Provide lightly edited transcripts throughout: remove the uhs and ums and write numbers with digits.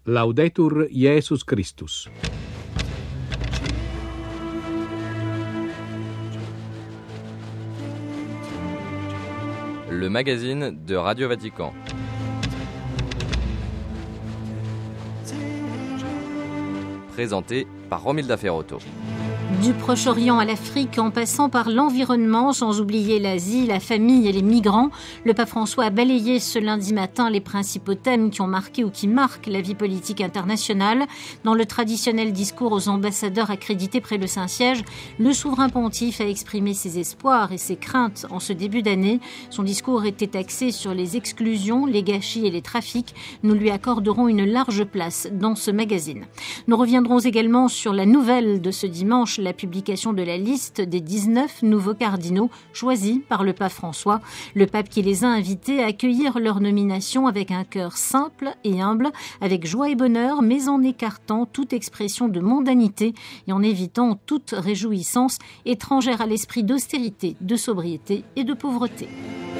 Laudetur Jesus Christus. Le magazine de Radio Vatican. Présenté par Romilda Ferrotto. Du Proche-Orient à l'Afrique, en passant par l'environnement, sans oublier l'Asie, la famille et les migrants, le pape François a balayé ce lundi matin les principaux thèmes qui ont marqué ou qui marquent la vie politique internationale. Dans le traditionnel discours aux ambassadeurs accrédités près le Saint-Siège, le souverain pontife a exprimé ses espoirs et ses craintes en ce début d'année. Son discours était axé sur les exclusions, les gâchis et les trafics. Nous lui accorderons une large place dans ce magazine. Nous reviendrons également sur la nouvelle de ce dimanche, la publication de la liste des 19 nouveaux cardinaux choisis par le pape François. Le pape qui les a invités à accueillir leur nomination avec un cœur simple et humble, avec joie et bonheur, mais en écartant toute expression de mondanité et en évitant toute réjouissance étrangère à l'esprit d'austérité, de sobriété et de pauvreté.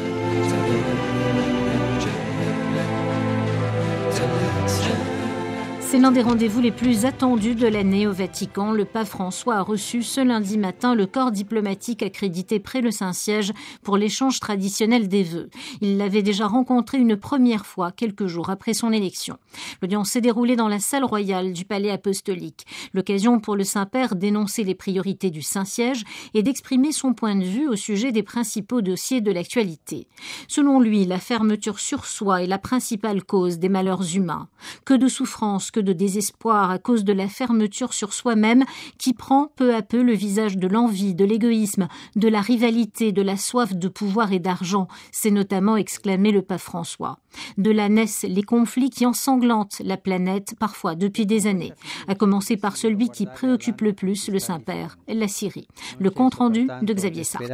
C'est l'un des rendez-vous les plus attendus de l'année au Vatican. Le pape François a reçu ce lundi matin le corps diplomatique accrédité près le Saint-Siège pour l'échange traditionnel des vœux. Il l'avait déjà rencontré une première fois, quelques jours après son élection. L'audience s'est déroulée dans la salle royale du Palais apostolique. L'occasion pour le Saint-Père d'énoncer les priorités du Saint-Siège et d'exprimer son point de vue au sujet des principaux dossiers de l'actualité. Selon lui, la fermeture sur soi est la principale cause des malheurs humains. Que de souffrance, que de désespoir à cause de la fermeture sur soi-même qui prend peu à peu le visage de l'envie, de l'égoïsme, de la rivalité, de la soif de pouvoir et d'argent, s'est notamment exclamé le pape François. De là naissent les conflits qui ensanglantent la planète, parfois depuis des années, à commencer par celui qui préoccupe le plus le Saint-Père, la Syrie. Le compte-rendu de Xavier Sartre.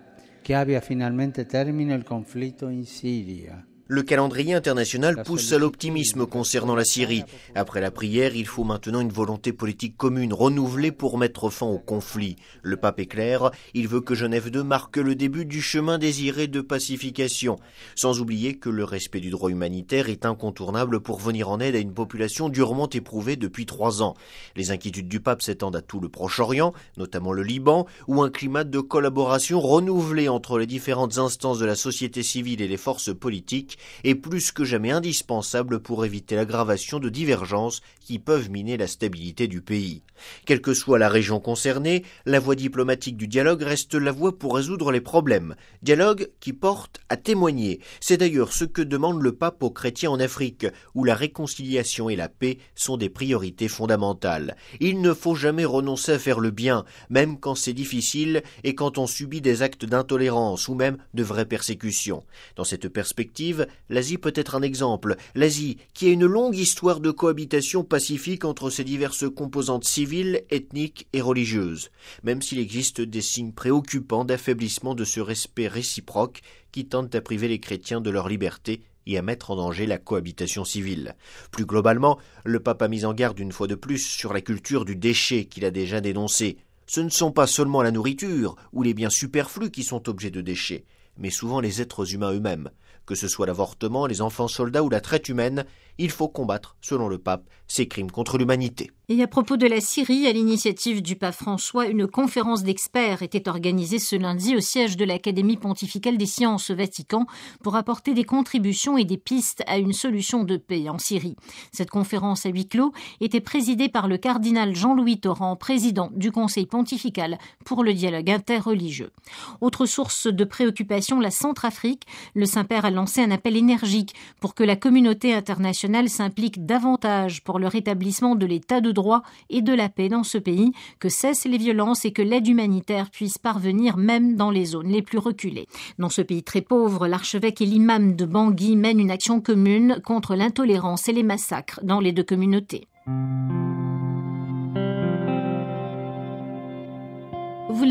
Le calendrier international pousse à l'optimisme concernant la Syrie. Après la prière, il faut maintenant une volonté politique commune, renouvelée pour mettre fin au conflit. Le pape est clair, il veut que Genève II marque le début du chemin désiré de pacification. Sans oublier que le respect du droit humanitaire est incontournable pour venir en aide à une population durement éprouvée depuis 3 ans. Les inquiétudes du pape s'étendent à tout le Proche-Orient, notamment le Liban, où un climat de collaboration renouvelé entre les différentes instances de la société civile et les forces politiques est plus que jamais indispensable pour éviter l'aggravation de divergences qui peuvent miner la stabilité du pays. Quelle que soit la région concernée, la voie diplomatique du dialogue reste la voie pour résoudre les problèmes. Dialogue qui porte à témoigner. C'est d'ailleurs ce que demande le pape aux chrétiens en Afrique, où la réconciliation et la paix sont des priorités fondamentales. Il ne faut jamais renoncer à faire le bien, même quand c'est difficile et quand on subit des actes d'intolérance ou même de vraies persécutions. Dans cette perspective, l'Asie peut être un exemple. L'Asie, qui a une longue histoire de cohabitation pacifique entre ses diverses composantes civiles, ethniques et religieuses, même s'il existe des signes préoccupants d'affaiblissement de ce respect réciproque qui tente à priver les chrétiens de leur liberté et à mettre en danger la cohabitation civile. Plus globalement, le pape a mis en garde une fois de plus sur la culture du déchet qu'il a déjà dénoncée. Ce ne sont pas seulement la nourriture ou les biens superflus qui sont objets de déchets, mais souvent les êtres humains eux-mêmes. Que ce soit l'avortement, les enfants soldats ou la traite humaine, il faut combattre, selon le pape, ces crimes contre l'humanité. Et à propos de la Syrie, à l'initiative du pape François, une conférence d'experts était organisée ce lundi au siège de l'Académie pontificale des sciences au Vatican pour apporter des contributions et des pistes à une solution de paix en Syrie. Cette conférence à huis clos était présidée par le cardinal Jean-Louis Torrent, président du Conseil pontifical pour le dialogue interreligieux. Autre source de préoccupation, la Centrafrique. Le Saint-Père a lancé un appel énergique pour que la communauté internationale s'implique davantage pour le rétablissement de l'état de droit et de la paix dans ce pays, que cessent les violences et que l'aide humanitaire puisse parvenir même dans les zones les plus reculées. Dans ce pays très pauvre, l'archevêque et l'imam de Bangui mènent une action commune contre l'intolérance et les massacres dans les deux communautés. Vous l'avez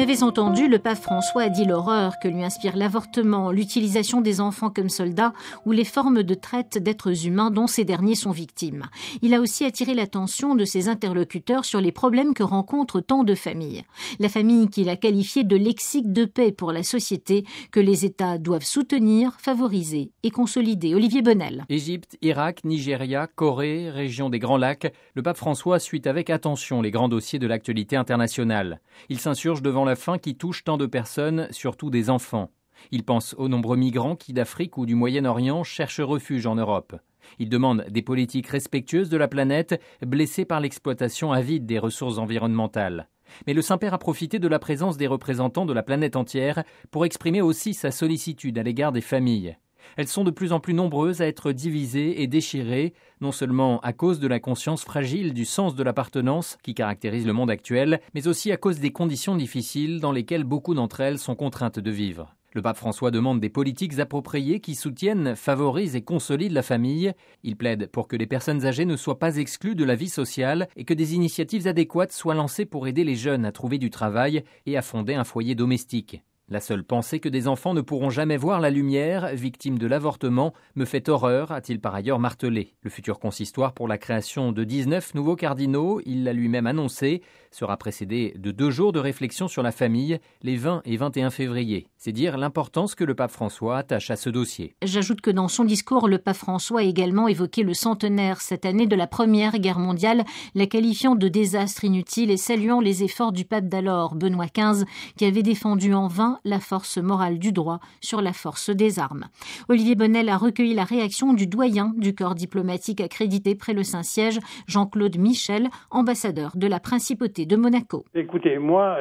l'avez entendu, le pape François a dit l'horreur que lui inspire l'avortement, l'utilisation des enfants comme soldats ou les formes de traite d'êtres humains dont ces derniers sont victimes. Il a aussi attiré l'attention de ses interlocuteurs sur les problèmes que rencontrent tant de familles. La famille qu'il a qualifiée de lexique de paix pour la société que les États doivent soutenir, favoriser et consolider. Olivier Bonnel. Égypte, Irak, Nigeria, Corée, région des Grands Lacs, le pape François suit avec attention les grands dossiers de l'actualité internationale. Il s'insurge devant la faim qui touche tant de personnes, surtout des enfants. Il pense aux nombreux migrants qui d'Afrique ou du Moyen-Orient cherchent refuge en Europe. Il demande des politiques respectueuses de la planète, blessée par l'exploitation avide des ressources environnementales. Mais le Saint-Père a profité de la présence des représentants de la planète entière pour exprimer aussi sa sollicitude à l'égard des familles. Elles sont de plus en plus nombreuses à être divisées et déchirées, non seulement à cause de la conscience fragile du sens de l'appartenance qui caractérise le monde actuel, mais aussi à cause des conditions difficiles dans lesquelles beaucoup d'entre elles sont contraintes de vivre. Le pape François demande des politiques appropriées qui soutiennent, favorisent et consolident la famille. Il plaide pour que les personnes âgées ne soient pas exclues de la vie sociale et que des initiatives adéquates soient lancées pour aider les jeunes à trouver du travail et à fonder un foyer domestique. La seule pensée que des enfants ne pourront jamais voir la lumière, victimes de l'avortement, me fait horreur, a-t-il par ailleurs martelé. Le futur consistoire pour la création de 19 nouveaux cardinaux, il l'a lui-même annoncé, sera précédé de 2 jours de réflexion sur la famille, les 20 et 21 février. C'est dire l'importance que le pape François attache à ce dossier. J'ajoute que dans son discours, le pape François a également évoqué le centenaire cette année de la Première Guerre mondiale, la qualifiant de désastre inutile et saluant les efforts du pape d'alors, Benoît XV, qui avait défendu en vain la force morale du droit sur la force des armes. Olivier Bonnel a recueilli la réaction du doyen du corps diplomatique accrédité près le Saint-Siège, Jean-Claude Michel, ambassadeur de la Principauté de Monaco. Écoutez, moi,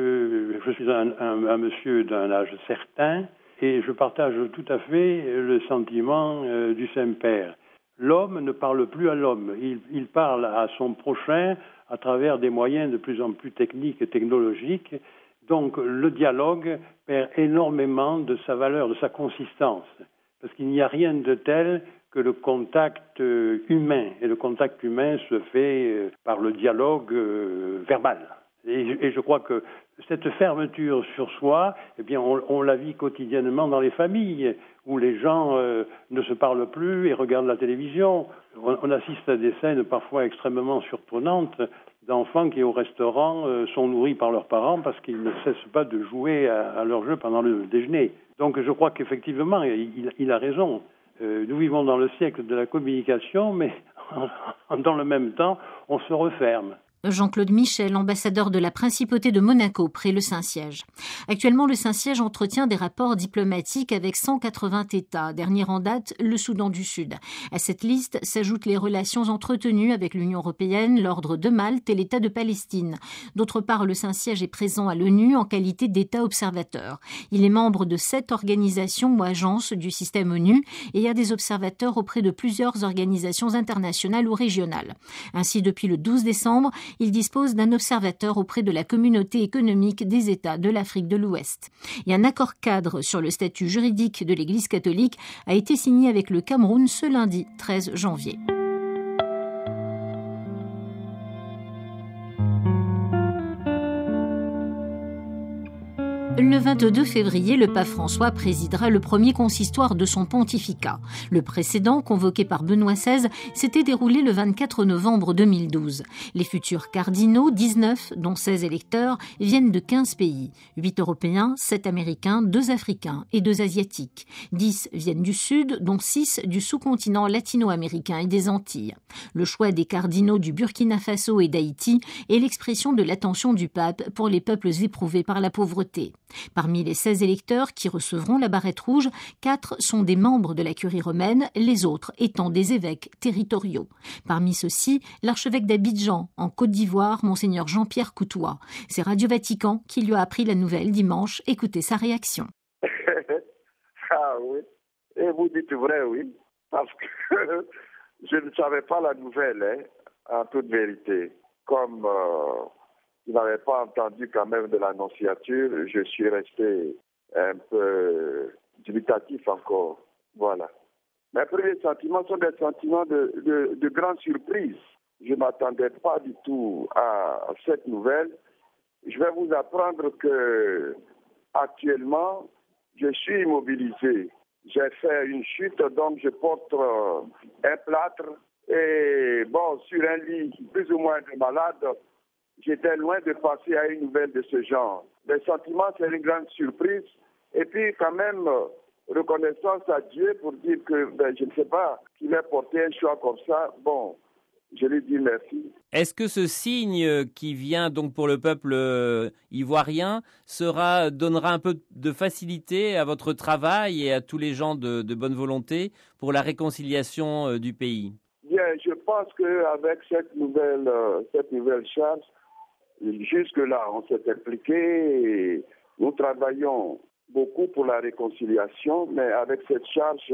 je suis un monsieur d'un âge certain et je partage tout à fait le sentiment du Saint-Père. L'homme ne parle plus à l'homme, il parle à son prochain à travers des moyens de plus en plus techniques et technologiques. Donc le dialogue perd énormément de sa valeur, de sa consistance, parce qu'il n'y a rien de tel que le contact humain, et le contact humain se fait par le dialogue verbal. Et je crois que cette fermeture sur soi, eh bien, on la vit quotidiennement dans les familles, où les gens ne se parlent plus et regardent la télévision. On assiste à des scènes parfois extrêmement surprenantes d'enfants qui, au restaurant, sont nourris par leurs parents parce qu'ils ne cessent pas de jouer à leur jeu pendant le déjeuner. Donc je crois qu'effectivement, il a raison. Nous vivons dans le siècle de la communication, mais dans le même temps, on se referme. Jean-Claude Michel, ambassadeur de la Principauté de Monaco, près le Saint-Siège. Actuellement, le Saint-Siège entretient des rapports diplomatiques avec 180 États, dernier en date, le Soudan du Sud. À cette liste s'ajoutent les relations entretenues avec l'Union européenne, l'Ordre de Malte et l'État de Palestine. D'autre part, le Saint-Siège est présent à l'ONU en qualité d'État observateur. Il est membre de 7 organisations ou agences du système ONU et y a des observateurs auprès de plusieurs organisations internationales ou régionales. Ainsi, depuis le 12 décembre, il dispose d'un observateur auprès de la communauté économique des États de l'Afrique de l'Ouest. Et un accord cadre sur le statut juridique de l'Église catholique a été signé avec le Cameroun ce lundi 13 janvier. Le 22 février, le pape François présidera le premier consistoire de son pontificat. Le précédent, convoqué par Benoît XVI, s'était déroulé le 24 novembre 2012. Les futurs cardinaux, 19, dont 16 électeurs, viennent de 15 pays. 8 Européens, 7 Américains, 2 Africains et 2 Asiatiques. 10 viennent du Sud, dont 6 du sous-continent latino-américain et des Antilles. Le choix des cardinaux du Burkina Faso et d'Haïti est l'expression de l'attention du pape pour les peuples éprouvés par la pauvreté. Parmi les 16 électeurs qui recevront la barrette rouge, 4 sont des membres de la curie romaine, les autres étant des évêques territoriaux. Parmi ceux-ci, l'archevêque d'Abidjan, en Côte d'Ivoire, Monseigneur Jean-Pierre Coutois. C'est Radio Vatican qui lui a appris la nouvelle dimanche. Écoutez sa réaction. Ah oui, et vous dites vrai, oui, parce que je ne savais pas la nouvelle, en toute vérité. Comme je n'avais pas entendu quand même de l'annonciature, je suis resté un peu dubitatif encore. Voilà. Mes premiers sentiments sont des sentiments de grande surprise. Je ne m'attendais pas du tout à cette nouvelle Je vais vous apprendre que actuellement, je suis immobilisé. J'ai fait une chute, donc je porte un plâtre. Et bon, sur un lit plus ou moins de malade, j'étais loin de passer à une nouvelle de ce genre. Les sentiments, c'est une grande surprise. Et puis quand même, reconnaissance à Dieu pour dire que je ne sais pas, qu'il ait porté un choix comme ça. Bon, je lui dis merci. Est-ce que ce signe qui vient donc pour le peuple ivoirien donnera un peu de facilité à votre travail et à tous les gens de bonne volonté pour la réconciliation du pays? Bien, je pense qu'avec cette nouvelle charge, jusque-là, on s'est impliqué et nous travaillons beaucoup pour la réconciliation, mais avec cette charge,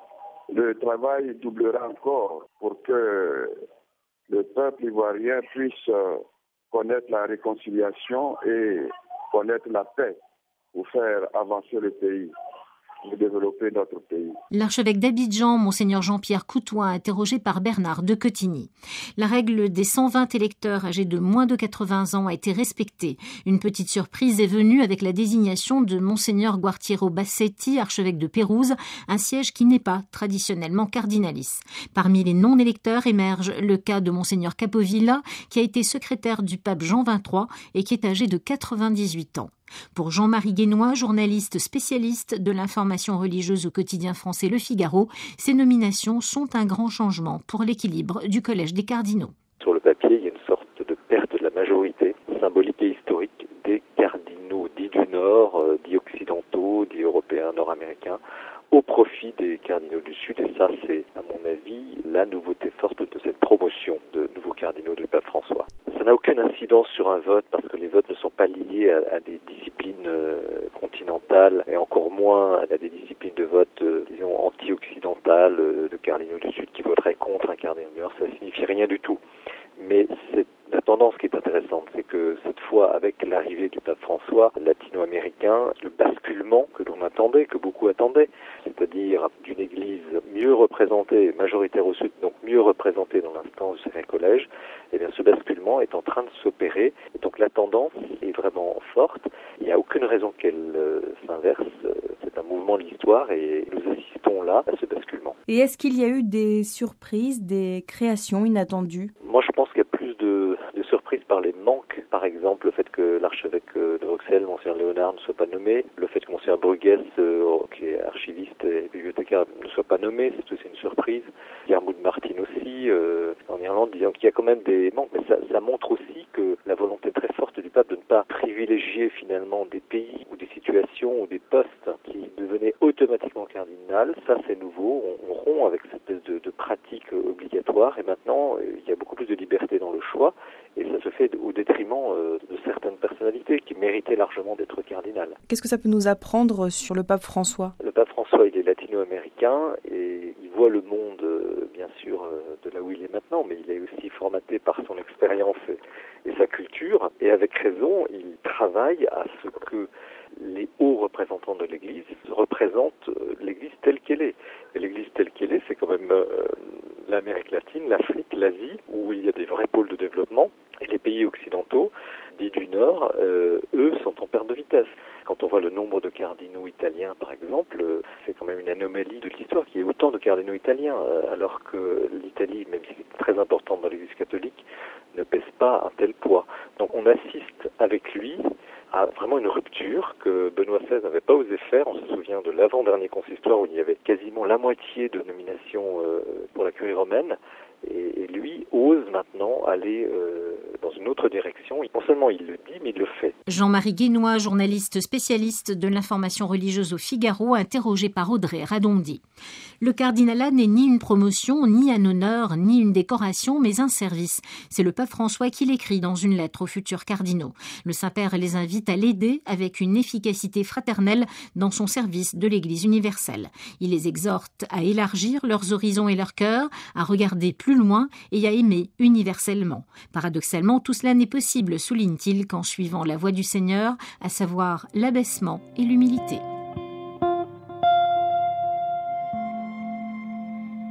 le travail doublera encore pour que le peuple ivoirien puisse connaître la réconciliation et connaître la paix pour faire avancer le pays et développer notre pays. L'archevêque d'Abidjan, Monseigneur Jean-Pierre Coutoin, interrogé par Bernard de Cotigny. La règle des 120 électeurs âgés de moins de 80 ans a été respectée. Une petite surprise est venue avec la désignation de Monseigneur Guartiero Bassetti, archevêque de Pérouse, un siège qui n'est pas traditionnellement cardinalis. Parmi les non-électeurs émerge le cas de Monseigneur Capovilla, qui a été secrétaire du pape Jean XXIII et qui est âgé de 98 ans. Pour Jean-Marie Guénois, journaliste spécialiste de l'information religieuse au quotidien français Le Figaro, ces nominations sont un grand changement pour l'équilibre du Collège des cardinaux. Sur le papier, il y a une sorte de perte de la majorité symbolique et historique des cardinaux dits du Nord, dits occidentaux, dits européens, nord-américains, au profit des cardinaux du Sud. Et ça, c'est, à mon avis, la nouveauté forte de cette promotion de nouveaux cardinaux du pape François. Ça n'a aucune incidence sur un vote parce que les votes ne sont pas liés à des disciplines continentales et encore moins à des disciplines de vote, disons, anti-occidentales de cardinaux du Sud qui voteraient contre un cardinal du Nord. Ça signifie rien du tout. Mais c'est la tendance qui est intéressante, c'est que cette fois, avec l'arrivée du pape François, latino-américain, le basculement que l'on attendait, que beaucoup attendaient, c'est-à-dire d'une église mieux représentée, majoritaire au Sud, donc mieux représentée dans l'instance du Saint-Collège, eh bien ce basculement est en train de s'opérer. Et donc la tendance est vraiment forte. Il n'y a aucune raison qu'elle s'inverse. C'est un mouvement de l'histoire et nous assistons là à ce basculement. Et est-ce qu'il y a eu des surprises, des créations inattendues? Moi, je pense qu'il y a plus de surprises par les manques. Par exemple, le fait que l'archevêque de Bruxelles, Monseigneur Léonard, ne soit pas nommé. Le fait que Monseigneur Bruguès, qui est archiviste et bibliothécaire, ne soit pas nommé. C'est aussi une surprise. Diarmuid Martin aussi, en Irlande, disant qu'il y a quand même des manques. Mais ça montre aussi que la volonté très forte du pape de ne pas privilégier finalement des pays ou des situations ou des postes qui devenaient automatiquement cardinales. Ça, c'est nouveau. On rompt avec cette espèce de pratique obligatoire. Et maintenant, il y a beaucoup plus de liberté dans le choix. Et ça se fait au détriment de certaines personnalités qui méritaient largement d'être cardinales. Qu'est-ce que ça peut nous apprendre sur le pape François? Le pape François, il est latino-américain et il voit le monde, bien sûr, de là où il est maintenant, mais il est aussi formaté par son expérience et sa culture. Et avec raison, il travaille à ce que les hauts représentants de l'Église représentent l'Église telle qu'elle est. Et l'Église telle qu'elle est, c'est quand même l'Amérique latine, l'Afrique, l'Asie, où il y a des vrais pôles de développement. Et les pays occidentaux, dits du Nord, eux, sont en perte de vitesse. Quand on voit le nombre de cardinaux italiens, par exemple, c'est quand même une anomalie de l'histoire qu'il y ait autant de cardinaux italiens, alors que l'Italie, même si c'est très importante dans l'Église catholique, ne pèse pas un tel poids. Donc on assiste avec lui à vraiment une rupture que Benoît XVI n'avait pas osé faire. On se souvient de l'avant-dernier consistoire où il y avait quasiment la moitié de nominations pour la curie romaine. Et lui ose maintenant aller dans une autre direction. Non seulement il le dit, mais il le fait. Jean-Marie Guénois, journaliste spécialiste de l'information religieuse au Figaro, interrogé par Audrey Radondi. Le cardinalat n'est ni une promotion, ni un honneur, ni une décoration, mais un service. C'est le pape François qui l'écrit dans une lettre aux futurs cardinaux. Le Saint-Père les invite à l'aider avec une efficacité fraternelle dans son service de l'Église universelle. Il les exhorte à élargir leurs horizons et leurs cœurs, à regarder plus loin et à aimer universellement. Paradoxalement, tout cela n'est possible, souligne-t-il, qu'en suivant la voie du Seigneur, à savoir l'abaissement et l'humilité.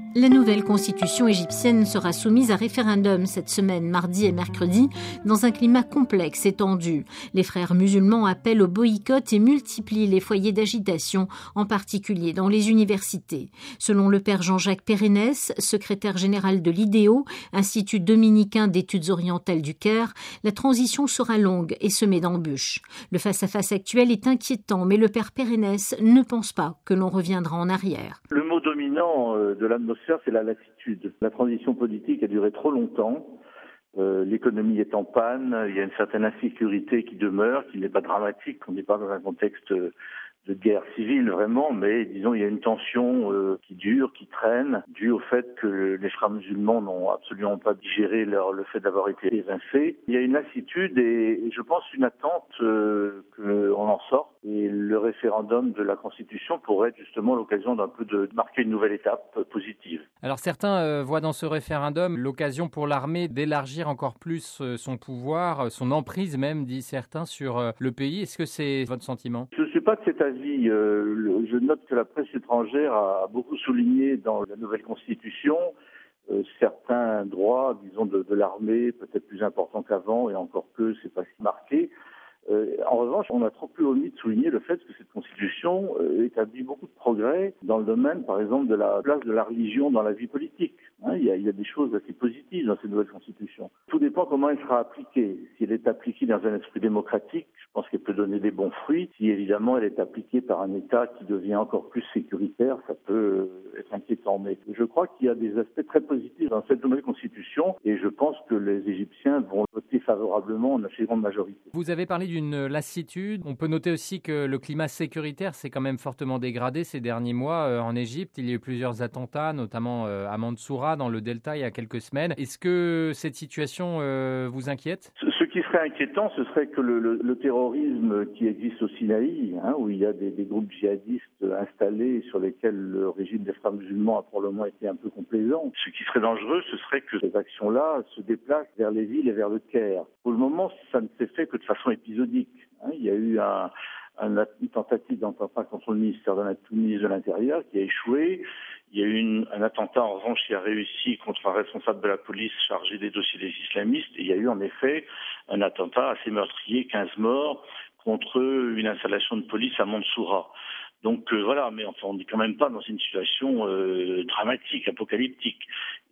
La nouvelle constitution égyptienne sera soumise à référendum cette semaine, mardi et mercredi, dans un climat complexe et tendu. Les frères musulmans appellent au boycott et multiplient les foyers d'agitation, en particulier dans les universités. Selon le père Jean-Jacques Pérenès, secrétaire général de l'IDEO, Institut dominicain d'études orientales du Caire, la transition sera longue et semée d'embûches. Le face-à-face actuel est inquiétant, mais le père Pérenès ne pense pas que l'on reviendra en arrière. Le mot dominant de l'atmosphère, c'est la lassitude. La transition politique a duré trop longtemps. L'économie est en panne. Il y a une certaine insécurité qui demeure, qui n'est pas dramatique. On n'est pas dans un contexte de guerre civile vraiment, mais disons il y a une tension qui dure, qui traîne, due au fait que les frères musulmans n'ont absolument pas digéré le fait d'avoir été évincés. Il y a une lassitude et je pense une attente qu'on en sorte. Et le référendum de la Constitution pourrait être justement l'occasion d'un peu de marquer une nouvelle étape positive. Alors certains voient dans ce référendum l'occasion pour l'armée d'élargir encore plus son pouvoir, son emprise même, dit certains, sur le pays. Est-ce que c'est votre sentiment ? Je ne suis pas de cet avis. Je note que la presse étrangère a beaucoup souligné dans la nouvelle Constitution certains droits, disons, de l'armée, peut-être plus importants qu'avant, et encore que c'est pas si marqué. En revanche, on a trop peu omis de souligner le fait que cette Constitution établit beaucoup de progrès dans le domaine, par exemple, de la place de la religion dans la vie politique. Il y a des choses assez positives dans cette nouvelle Constitution. Tout dépend comment elle sera appliquée. Si elle est appliquée dans un esprit démocratique, je pense qu'elle peut donner des bons fruits. Si évidemment elle est appliquée par un État qui devient encore plus sécuritaire, ça peut être inquiétant. Mais je crois qu'il y a des aspects très positifs dans cette nouvelle Constitution et je pense que les Égyptiens vont voter favorablement en assez grande majorité. Vous avez parlé d'une lassitude. On peut noter aussi que le climat sécuritaire s'est quand même fortement dégradé ces derniers mois en Égypte. Il y a eu plusieurs attentats, notamment à Mansoura, dans le Delta, il y a quelques semaines. Est-ce que cette situation vous inquiète ? Ce qui serait inquiétant, ce serait que le terrorisme qui existe au Sinaï, où il y a des groupes djihadistes installés sur lesquels le régime des frères musulmans a probablement été un peu complaisant. Ce qui serait dangereux, ce serait que ces actions-là se déplacent vers les villes et vers le Caire. Pour le moment, ça ne s'est fait que de façon épisodique. Il y a eu une tentative d'attentat contre le ministre de l'Intérieur qui a échoué. Il y a eu un attentat, en revanche, qui a réussi contre un responsable de la police chargé des dossiers des islamistes. Et il y a eu, en effet, un attentat assez meurtrier, 15 morts, contre une installation de police à Mansoura. Donc voilà, mais enfin, on n'est quand même pas dans une situation dramatique, apocalyptique.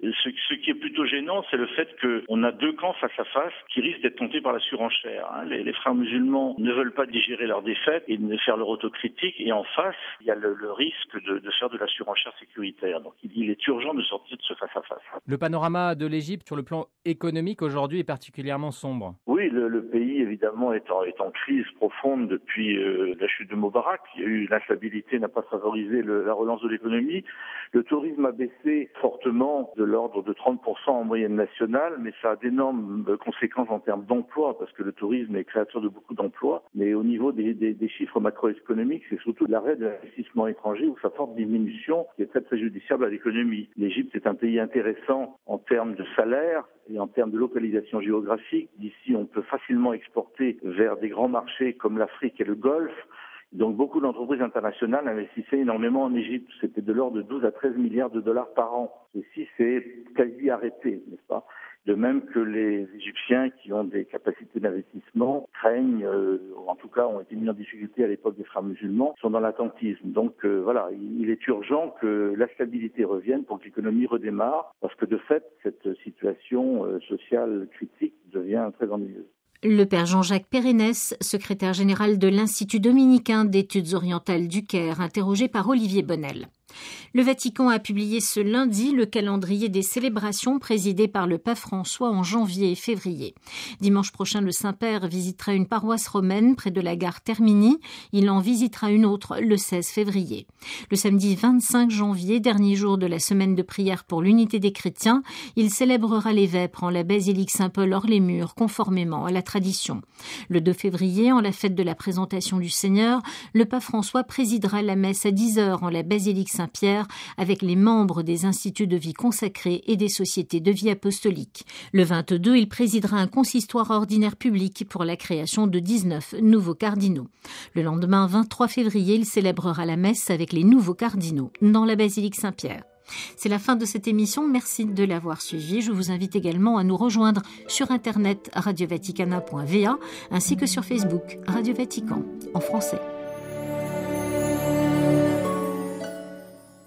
Ce qui est plutôt gênant, c'est le fait qu'on a deux camps face à face qui risquent d'être tentés par la surenchère. Les frères musulmans ne veulent pas digérer leur défaite et de faire leur autocritique. Et en face, il y a le risque de faire de la surenchère sécuritaire. Donc il est urgent de sortir de ce face à face. Le panorama de l'Égypte sur le plan économique aujourd'hui est particulièrement sombre. Oui, le pays évidemment est en crise profonde depuis la chute de Moubarak. Il y a eu l'instabilité, n'a pas favorisé la relance de l'économie. Le tourisme a baissé fortement de l'ordre de 30% en moyenne nationale, mais ça a d'énormes conséquences en termes d'emploi, parce que le tourisme est créateur de beaucoup d'emplois. Mais au niveau des chiffres macroéconomiques, c'est surtout l'arrêt de l'investissement étranger ou sa forte diminution qui est très préjudiciable à l'économie. L'Égypte est un pays intéressant en termes de salaire et en termes de localisation géographique. D'ici, on peut facilement exporter vers des grands marchés comme l'Afrique et le Golfe. Donc beaucoup d'entreprises internationales investissaient énormément en Égypte. C'était de l'ordre de 12 à 13 milliards de dollars par an. Ceci s'est quasi arrêté, n'est-ce pas ? De même que les Égyptiens qui ont des capacités d'investissement craignent, ou en tout cas ont été mis en difficulté à l'époque des frères musulmans, sont dans l'attentisme. Donc voilà, il est urgent que la stabilité revienne pour que l'économie redémarre, parce que de fait, cette situation sociale critique devient très ennuyeuse. Le père Jean-Jacques Pérenès, secrétaire général de l'Institut dominicain d'études orientales du Caire, interrogé par Olivier Bonnel. Le Vatican a publié ce lundi le calendrier des célébrations présidé par le pape François en janvier et février. Dimanche prochain, le Saint-Père visitera une paroisse romaine près de la gare Termini. Il en visitera une autre le 16 février. Le samedi 25 janvier, dernier jour de la semaine de prière pour l'unité des chrétiens, il célébrera les vêpres en la basilique Saint-Paul hors les murs, conformément à la tradition. Le 2 février, en la fête de la présentation du Seigneur, le pape François présidera la messe à 10h en la basilique Saint-Pierre avec les membres des instituts de vie consacrés et des sociétés de vie apostolique. Le 22, il présidera un consistoire ordinaire public pour la création de 19 nouveaux cardinaux. Le lendemain, 23 février, il célébrera la messe avec les nouveaux cardinaux dans la basilique Saint-Pierre. C'est la fin de cette émission. Merci de l'avoir suivie. Je vous invite également à nous rejoindre sur internet radiovaticana.va ainsi que sur Facebook Radio Vatican en français.